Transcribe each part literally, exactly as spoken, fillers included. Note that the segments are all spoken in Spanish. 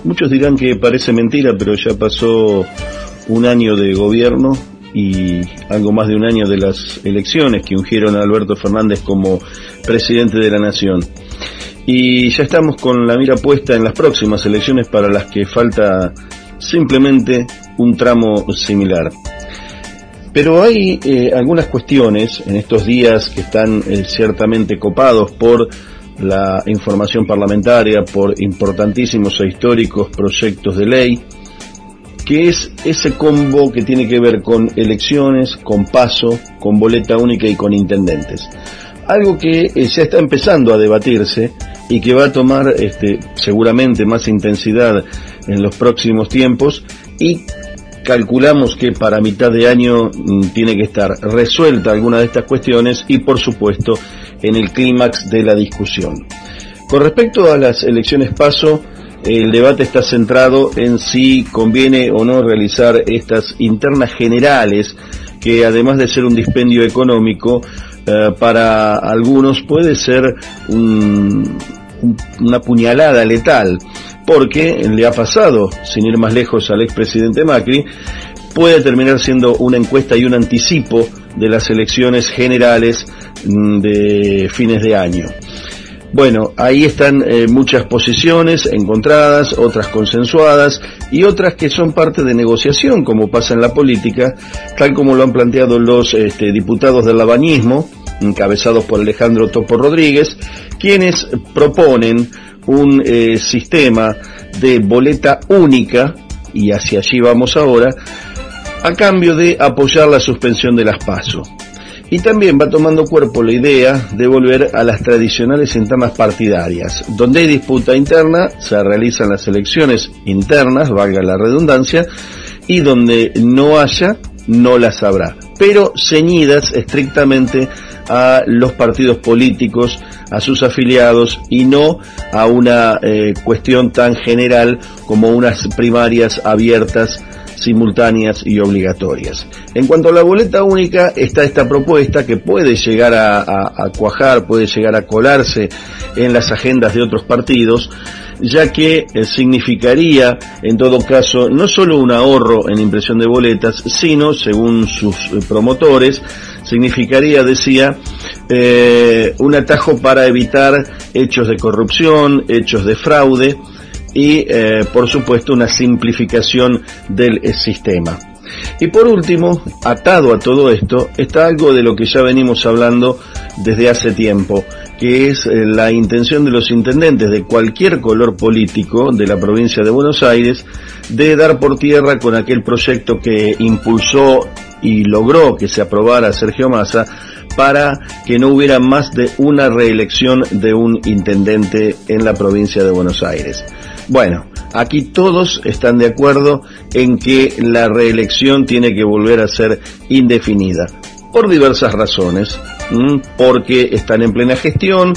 muchos dirán que parece mentira, pero ya pasó un año de gobierno y algo más de un año de las elecciones que ungieron a Alberto Fernández como presidente de la Nación. Y ya estamos con la mira puesta en las próximas elecciones para las que falta simplemente un tramo similar. Pero hay eh, algunas cuestiones en estos días que están eh, ciertamente copados por la información parlamentaria, por importantísimos e históricos proyectos de ley, que es ese combo que tiene que ver con elecciones, con paso, con boleta única y con intendentes. Algo que eh, ya está empezando a debatirse y que va a tomar este, seguramente más intensidad en los próximos tiempos, y calculamos que para mitad de año mm, tiene que estar resuelta alguna de estas cuestiones y, por supuesto, en el clímax de la discusión. Con respecto a las elecciones paso, el debate está centrado en si conviene o no realizar estas internas generales, que además de ser un dispendio económico, eh, para algunos puede ser un, un, una puñalada letal, porque le ha pasado, sin ir más lejos, al expresidente Macri. Puede terminar siendo una encuesta y un anticipo de las elecciones generales de fines de año. Bueno, ahí están eh, muchas posiciones encontradas, otras consensuadas y otras que son parte de negociación, como pasa en la política, tal como lo han planteado los este, diputados del labañismo, encabezados por Alejandro Topo Rodríguez, quienes proponen un eh, sistema de boleta única, y hacia allí vamos ahora, a cambio de apoyar la suspensión de las PASO. Y también va tomando cuerpo la idea de volver a las tradicionales internas partidarias. Donde hay disputa interna, se realizan las elecciones internas, valga la redundancia, y donde no haya, no las habrá, pero ceñidas estrictamente a los partidos políticos, a sus afiliados, y no a una eh, cuestión tan general como unas primarias abiertas, simultáneas y obligatorias. En cuanto a la boleta única, está esta propuesta que puede llegar a, a, a cuajar, puede llegar a colarse en las agendas de otros partidos, ya que eh, significaría, en todo caso, no solo un ahorro en impresión de boletas, sino, según sus eh, promotores, significaría, decía, eh, un atajo para evitar hechos de corrupción, hechos de fraude, y eh, por supuesto una simplificación del eh, sistema. Y por último, atado a todo esto, está algo de lo que ya venimos hablando desde hace tiempo, que es eh, la intención de los intendentes de cualquier color político de la provincia de Buenos Aires de dar por tierra con aquel proyecto que impulsó y logró que se aprobara Sergio Massa, para que no hubiera más de una reelección de un intendente en la provincia de Buenos Aires. Bueno, aquí todos están de acuerdo en que la reelección tiene que volver a ser indefinida, por diversas razones, ¿m? porque están en plena gestión,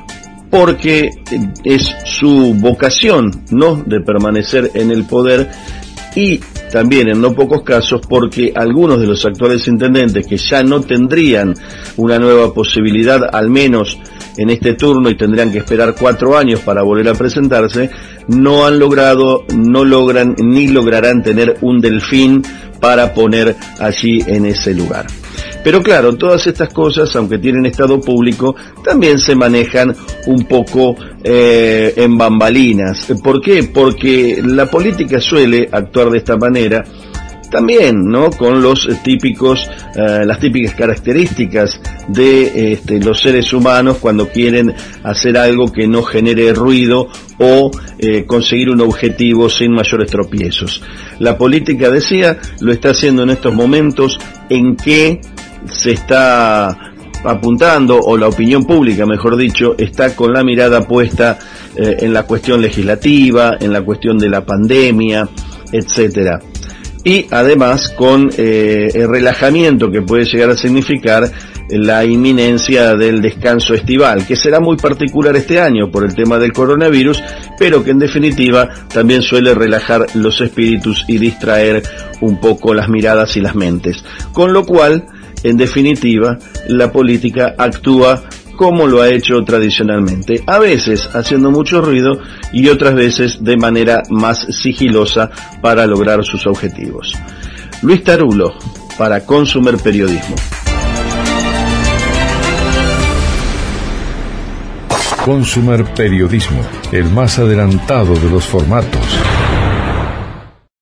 porque es su vocación, ¿no?, de permanecer en el poder, y también en no pocos casos porque algunos de los actuales intendentes, que ya no tendrían una nueva posibilidad, al menos en este turno, y tendrían que esperar cuatro años para volver a presentarse, no han logrado, no logran ni lograrán tener un delfín para poner allí en ese lugar. Pero claro, todas estas cosas, aunque tienen estado público, también se manejan un poco eh, en bambalinas. ¿Por qué? Porque la política suele actuar de esta manera también, ¿no?, con los típicos, eh, las típicas características de este, los seres humanos cuando quieren hacer algo que no genere ruido o eh, conseguir un objetivo sin mayores tropiezos. La política, decía, lo está haciendo en estos momentos en que se está apuntando, o la opinión pública, mejor dicho, está con la mirada puesta eh, en la cuestión legislativa, en la cuestión de la pandemia, etcétera. Y además con eh, el relajamiento que puede llegar a significar la inminencia del descanso estival, que será muy particular este año por el tema del coronavirus, pero que en definitiva también suele relajar los espíritus y distraer un poco las miradas y las mentes. Con lo cual, en definitiva, la política actúa como lo ha hecho tradicionalmente, a veces haciendo mucho ruido y otras veces de manera más sigilosa para lograr sus objetivos. Luis Tarulo, para Consumer Periodismo. Consumer Periodismo, el más adelantado de los formatos.